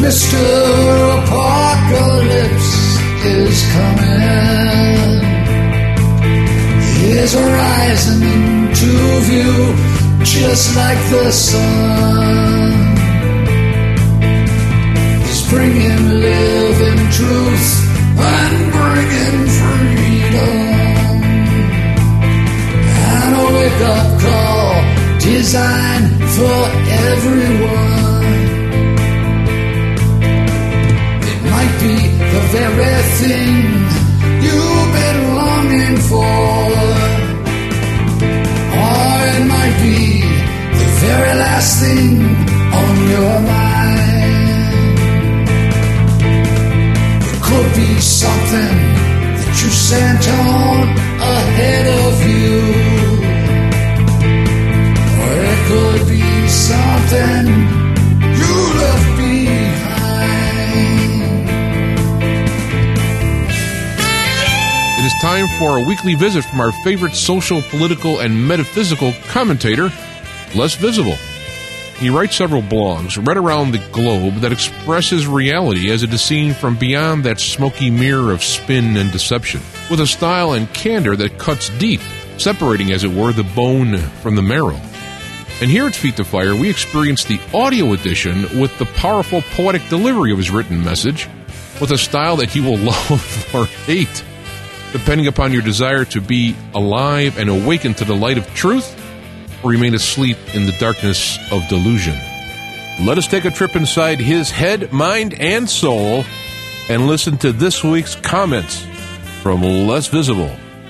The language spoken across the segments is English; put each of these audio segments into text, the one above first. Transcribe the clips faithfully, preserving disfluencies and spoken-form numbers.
Mister Apocalypse is coming. He's rising into view just like the sun. He's bringing living truth and bringing freedom. And a wake-up call designed for everyone. It might be the very thing you've been longing for, or it might be the very last thing on your mind. It could be something that you sent on ahead of you, or it could be something you left behind. It is time for a weekly visit from our favorite social, political, and metaphysical commentator, Les Visible. He writes several blogs right around the globe that express his reality as it is seen from beyond that smoky mirror of spin and deception, with a style and candor that cuts deep, separating, as it were, the bone from the marrow. And here at Feet to Fire, we experience the audio edition with the powerful poetic delivery of his written message, with a style that you will love or hate, depending upon your desire to be alive and awaken to the light of truth, or remain asleep in the darkness of delusion. Let us take a trip inside his head, mind, and soul, and listen to this week's comments from Les Visible.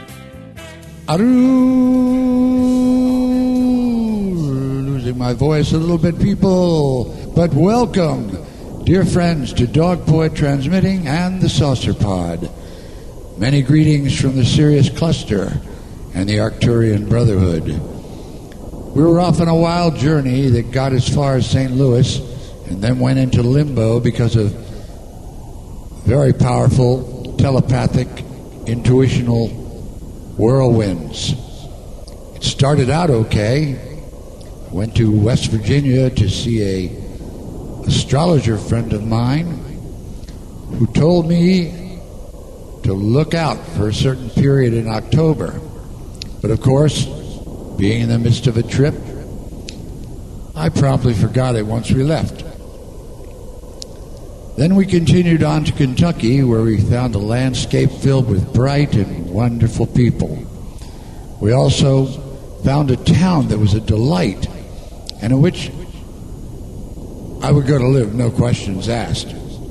Losing my voice a little bit, people. But welcome, dear friends, to Dog Poet Transmitting and the Saucer Pod. Many greetings from the Sirius Cluster and the Arcturian Brotherhood. We were off on a wild journey that got as far as Saint Louis and then went into limbo because of very powerful telepathic, intuitional whirlwinds. It started out okay. I went to West Virginia to see a astrologer friend of mine who told me to look out for a certain period in October. But of course, being in the midst of a trip, I promptly forgot it once we left. Then we continued on to Kentucky, where we found a landscape filled with bright and wonderful people. We also found a town that was a delight, and in which I would go to live, no questions asked.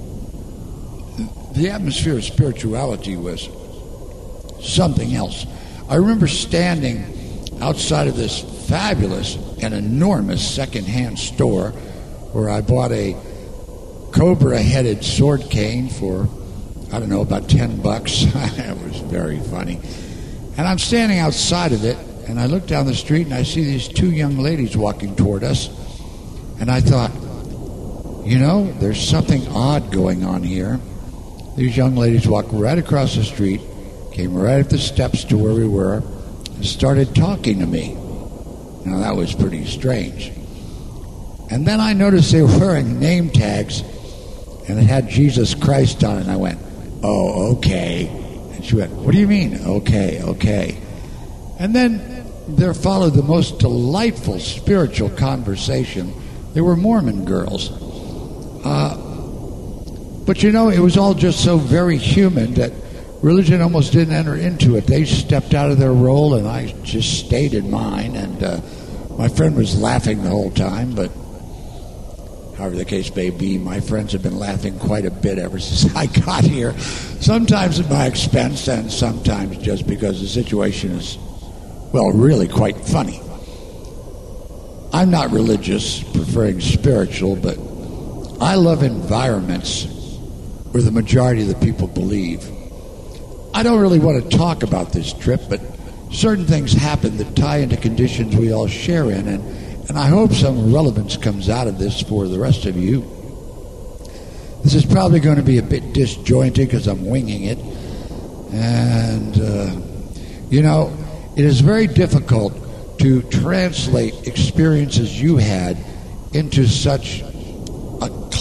The atmosphere of spirituality was something else. I remember standing outside of this fabulous and enormous second-hand store where I bought a cobra-headed sword cane for, I don't know, about ten bucks. It was very funny. And I'm standing outside of it, and I look down the street, and I see these two young ladies walking toward us. And I thought, you know, there's something odd going on here. These young ladies walked right across the street, came right up the steps to where we were, and started talking to me. Now, that was pretty strange. And then I noticed they were wearing name tags, and it had Jesus Christ on it, and I went, oh, okay. And she went, what do you mean, okay, okay? And then there followed the most delightful spiritual conversation. They were Mormon girls. Uh, but, you know, it was all just so very human that religion almost didn't enter into it. They stepped out of their role, and I just stayed in mine. And uh, my friend was laughing the whole time, but however the case may be, my friends have been laughing quite a bit ever since I got here. Sometimes at my expense, and sometimes just because the situation is, well, really quite funny. I'm not religious, preferring spiritual, but I love environments where the majority of the people believe. I don't really want to talk about this trip, but certain things happen that tie into conditions we all share in, and, and I hope some relevance comes out of this for the rest of you. This is probably going to be a bit disjointed because I'm winging it. And, uh, you know, it is very difficult to translate experiences you had into such a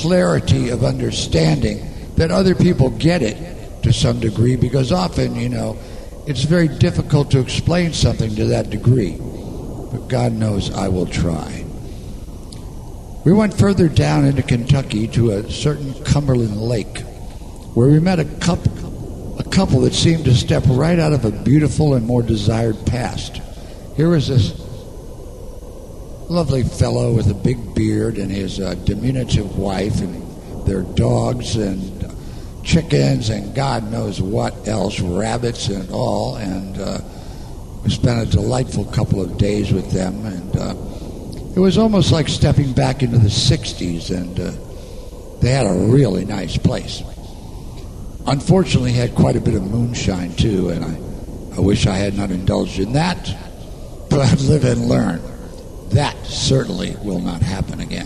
clarity of understanding that other people get it to some degree, because often, you know, it's very difficult to explain something to that degree. But God knows I will try. We went further down into Kentucky to a certain Cumberland Lake, where we met a couple, a couple that seemed to step right out of a beautiful and more desired past. Here was this lovely fellow with a big beard and his uh, diminutive wife and their dogs and chickens and God knows what else, rabbits and all, and uh, we spent a delightful couple of days with them, and uh, it was almost like stepping back into the sixties, and uh, they had a really nice place. Unfortunately, had quite a bit of moonshine too, and I, I wish I had not indulged in that, but live and learn. That certainly will not happen again.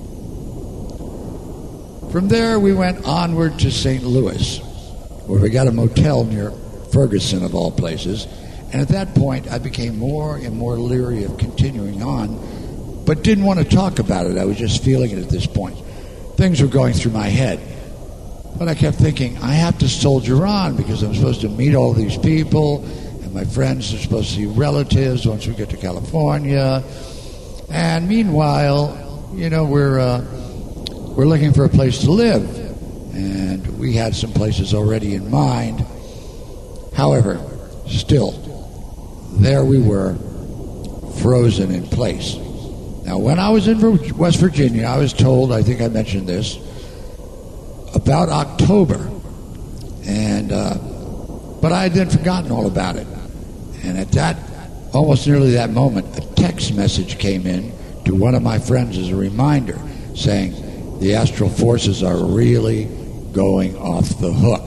From there, we went onward to Saint Louis, where we got a motel near Ferguson, of all places. And at that point, I became more and more leery of continuing on, but didn't want to talk about it. I was just feeling it at this point. Things were going through my head. But I kept thinking, I have to soldier on because I'm supposed to meet all these people, and my friends are supposed to see relatives once we get to California. And meanwhile, you know, we're... Uh, We're looking for a place to live, and we had some places already in mind. However, still, there we were, frozen in place. Now, when I was in West Virginia, I was told, I think I mentioned this, about October, and uh, but I had then forgotten all about it. And at that, almost nearly that moment, a text message came in to one of my friends as a reminder, saying, the astral forces are really going off the hook.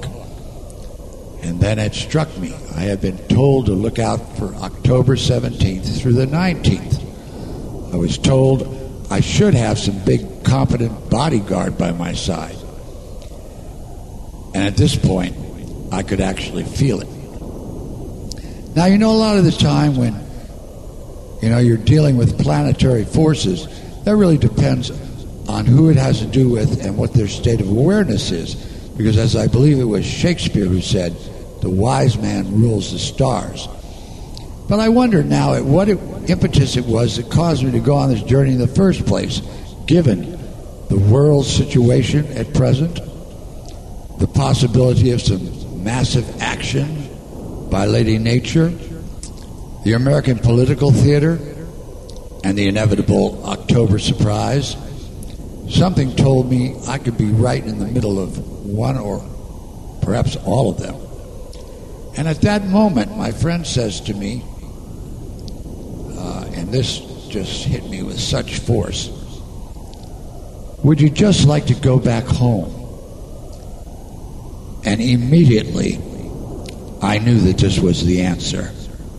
And then it struck me. I had been told to look out for October seventeenth through the nineteenth. I was told I should have some big, competent bodyguard by my side. And at this point, I could actually feel it. Now, you know, a lot of the time when, you know, you're dealing with planetary forces, that really depends on who it has to do with and what their state of awareness is. Because as I believe it was Shakespeare who said, the wise man rules the stars. But I wonder now at what it, impetus it was that caused me to go on this journey in the first place, given the world's situation at present, the possibility of some massive action by Lady Nature, the American political theater, and the inevitable October surprise. Something told me I could be right in the middle of one or perhaps all of them. And at that moment, my friend says to me, uh, and this just hit me with such force, would you just like to go back home? And immediately, I knew that this was the answer.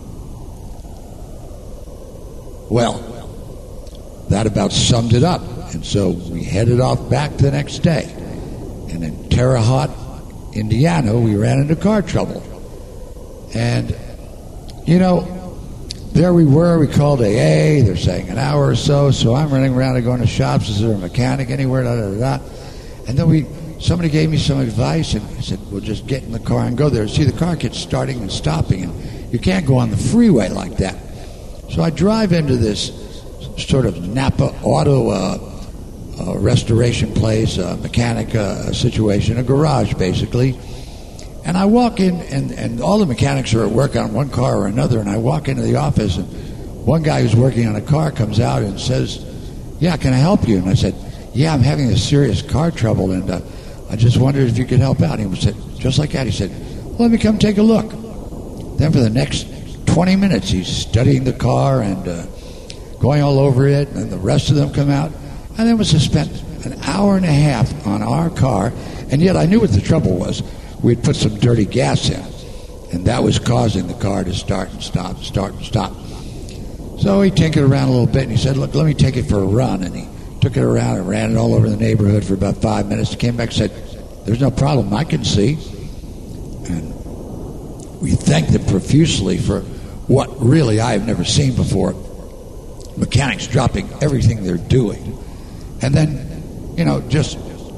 Well, that about summed it up. And so we headed off back the next day. And in Terre Haute, Indiana, we ran into car trouble. And, you know, there we were. We called A A. They're saying an hour or so. So I'm running around and going to shops. Is there a mechanic anywhere? Da, da, da, da. And then we, somebody gave me some advice. And I said, well, just get in the car and go there. See, the car keeps starting and stopping. And you can't go on the freeway like that. So I drive into this sort of Napa auto uh, uh, restoration place, a mechanic uh, situation, a garage basically. And I walk in, and, and all the mechanics are at work on one car or another, and I walk into the office, and one guy who's working on a car comes out and says, yeah, can I help you? And I said, yeah, I'm having a serious car trouble, and uh, I just wondered if you could help out. And he said, just like that, he said, well, let me come take a look. Then for the next twenty minutes, he's studying the car and uh, going all over it, and the rest of them come out. And then we spent an hour and a half on our car, and yet I knew what the trouble was. We'd put some dirty gas in, and that was causing the car to start and stop, start and stop. So he tinkered around a little bit, and he said, look, let me take it for a run. And he took it around and ran it all over the neighborhood for about five minutes. He came back and said, there's no problem, I can see. And we thanked him profusely for what really I have never seen before. Mechanics dropping everything they're doing. And then, you know, just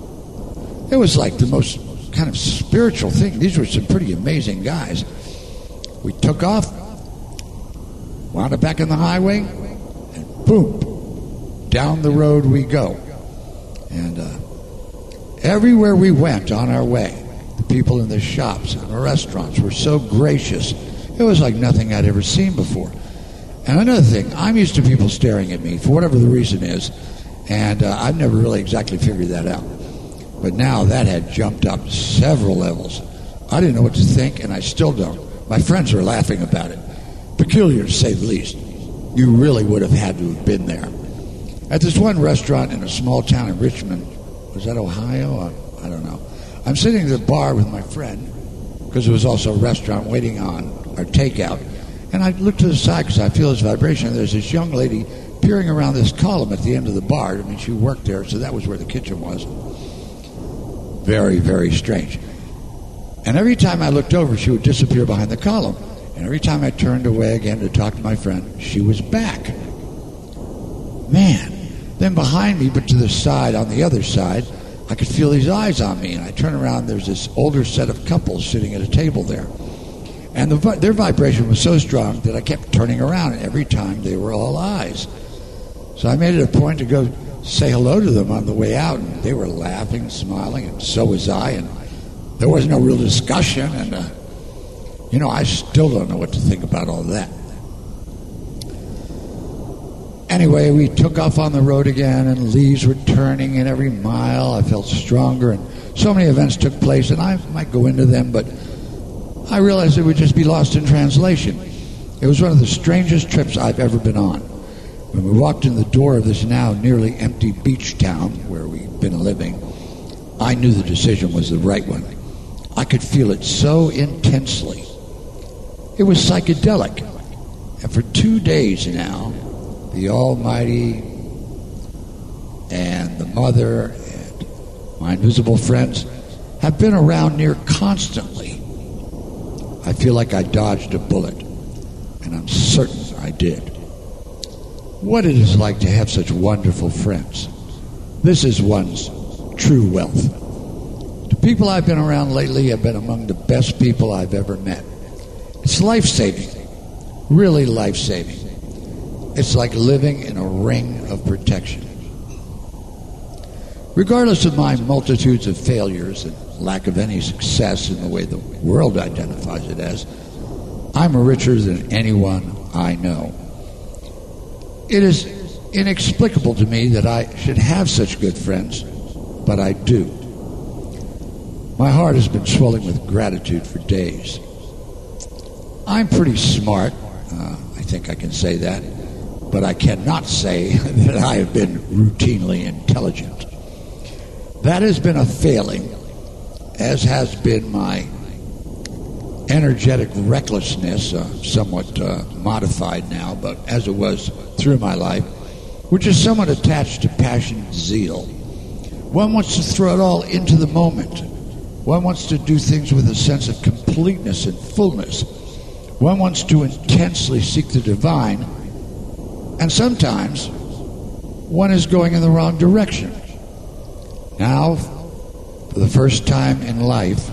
It was like the most kind of spiritual thing. These were some pretty amazing guys. We took off, wound up back on the highway, and boom, down the road we go. And uh, everywhere we went on our way, the people in the shops and the restaurants were so gracious. It was like nothing I'd ever seen before. And another thing, I'm used to people staring at me for whatever the reason is, and uh, I've never really exactly figured that out. But now that had jumped up several levels. I didn't know what to think, and I still don't. My friends are laughing about it. Peculiar, to say the least. You really would have had to have been there. At this one restaurant in a small town in Richmond, was that Ohio? I don't know. I'm sitting at the bar with my friend, because it was also a restaurant, waiting on our takeout. And I look to the side because I feel this vibration, and there's this young lady peering around this column at the end of the bar. I mean, she worked there, so that was where the kitchen was. Very, very strange. And every time I looked over, she would disappear behind the column. And every time I turned away again to talk to my friend, she was back. Man. Then behind me, but to the side, on the other side, I could feel these eyes on me. And I turn around, there's this older set of couples sitting at a table there. And the, their vibration was so strong that I kept turning around, and every time they were all eyes. So I made it a point to go say hello to them on the way out, and they were laughing, smiling, and so was I, and there was no real discussion, and uh, you know, I still don't know what to think about all that. Anyway, we took off on the road again, and leaves were turning in every mile. I felt stronger, and so many events took place, and I might go into them, but I realized it would just be lost in translation. It was one of the strangest trips I've ever been on. When we walked in the door of this now nearly empty beach town where we've been living, I knew the decision was the right one. I could feel it so intensely. It was psychedelic. And for two days now, the Almighty and the Mother and my invisible friends have been around near constantly. I feel like I dodged a bullet, and I'm certain I did. What it is like to have such wonderful friends. This is one's true wealth. The people I've been around lately have been among the best people I've ever met. It's life-saving, really life-saving. It's like living in a ring of protection. Regardless of my multitudes of failures and lack of any success in the way the world identifies it as, I'm richer than anyone I know. It is inexplicable to me that I should have such good friends, but I do. My heart has been swelling with gratitude for days. I'm pretty smart, uh, I think I can say that, but I cannot say that I have been routinely intelligent. That has been a failing, as has been my energetic recklessness, uh, somewhat uh, modified now, but as it was through my life, which is somewhat attached to passionate zeal. One wants to throw it all into the moment. One wants to do things with a sense of completeness and fullness. One wants to intensely seek the divine, and sometimes one is going in the wrong direction. Now, for the first time in life,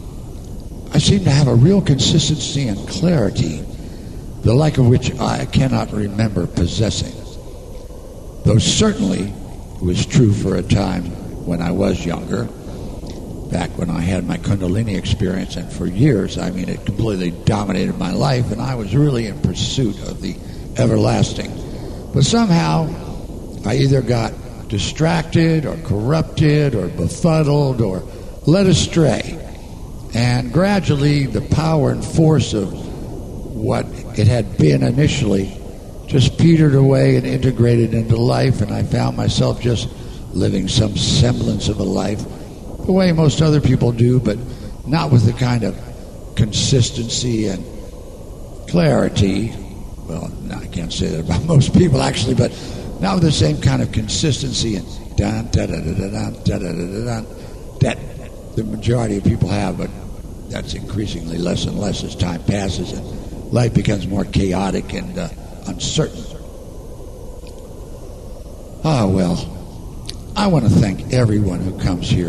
I seem to have a real consistency and clarity, the like of which I cannot remember possessing. Though certainly it was true for a time when I was younger, back when I had my Kundalini experience, and for years, I mean, it completely dominated my life, and I was really in pursuit of the everlasting. But somehow, I either got distracted or corrupted or befuddled or led astray. And gradually, the power and force of what it had been initially just petered away and integrated into life, and I found myself just living some semblance of a life the way most other people do, but not with the kind of consistency and clarity. Well, no, I can't say that about most people, actually, but not with the same kind of consistency and dun, da, da, da, da, da, da, da, da, that the majority of people have, but that's increasingly less and less as time passes and life becomes more chaotic and uh, uncertain. Ah, well, I want to thank everyone who comes here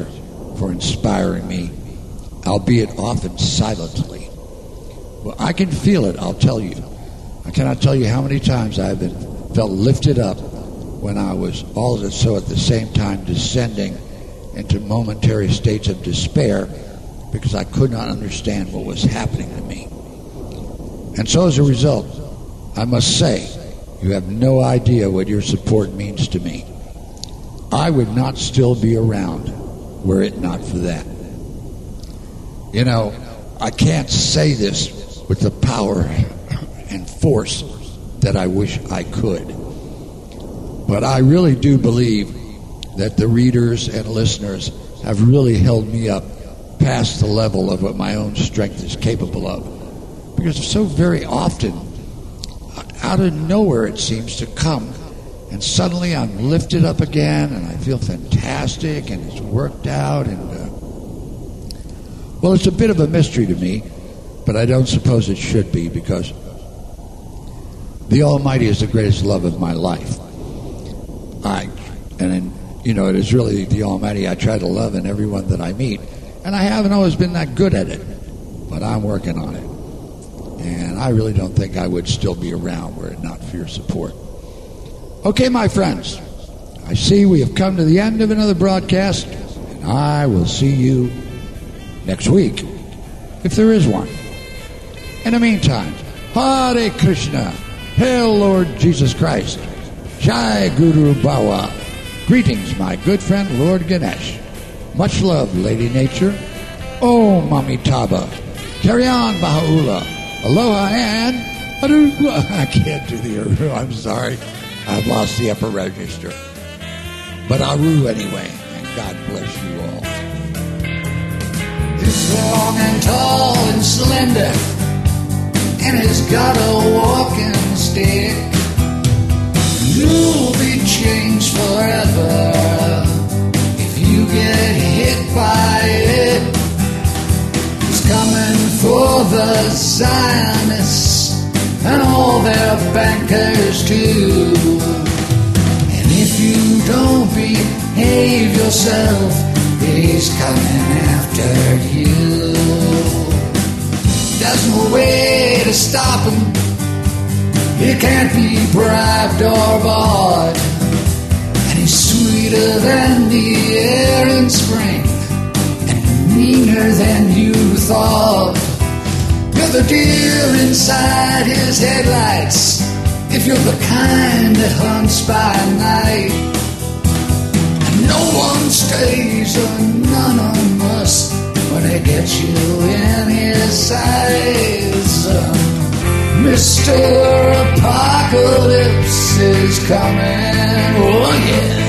for inspiring me, albeit often silently. Well, I can feel it, I'll tell you. I cannot tell you how many times I've been felt lifted up when I was all so at the same time descending into momentary states of despair because I could not understand what was happening to me. And so as a result, I must say, you have no idea what your support means to me. I would not still be around were it not for that. You know, I can't say this with the power and force that I wish I could. But I really do believe that the readers and listeners have really held me up past the level of what my own strength is capable of. Because so very often, out of nowhere it seems to come, and suddenly I'm lifted up again, and I feel fantastic, and it's worked out, and uh, well, it's a bit of a mystery to me, but I don't suppose it should be, because the Almighty is the greatest love of my life. I, and in, you know, it is really the Almighty I try to love in everyone that I meet, and I haven't always been that good at it, but I'm working on it. And I really don't think I would still be around were it not for your support. Okay, my friends, I see we have come to the end of another broadcast, and I will see you next week, if there is one. In the meantime, Hare Krishna, Hail Lord Jesus Christ, Jai Guru Bawa, greetings, my good friend Lord Ganesh. Much love, Lady Nature. Om Amitabha. Carry on, Baha'u'llah. Aloha and Aru. I can't do the Aru. I'm sorry. I've lost the upper register. But Aru anyway. And God bless you all. He's long and tall and slender, and he's got a walking stick. You'll be changed forever if you get hit by it. Coming for the Zionists and all their bankers too. And if you don't behave yourself, he's coming after you. There's no way to stop him. He can't be bribed or bought. And he's sweeter than the air in spring, meaner than you thought. You're the deer inside his headlights if you're the kind that hunts by night. And no one stays anonymous when they get you in his sights. Mister Apocalypse is coming, oh yeah.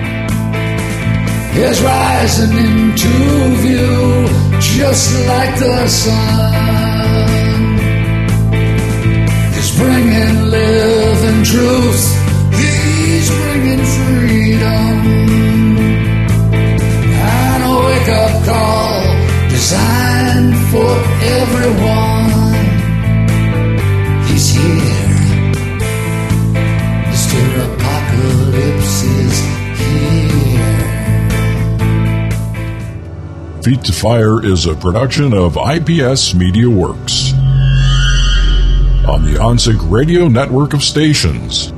Is rising into view just like the sun. He's bringing living truth. He's bringing freedom. And a wake-up call designed for everyone. He's here. Mister Apocalypse is here. Feet to Fire is a production of I P S Media Works on the OnSync Radio network of stations.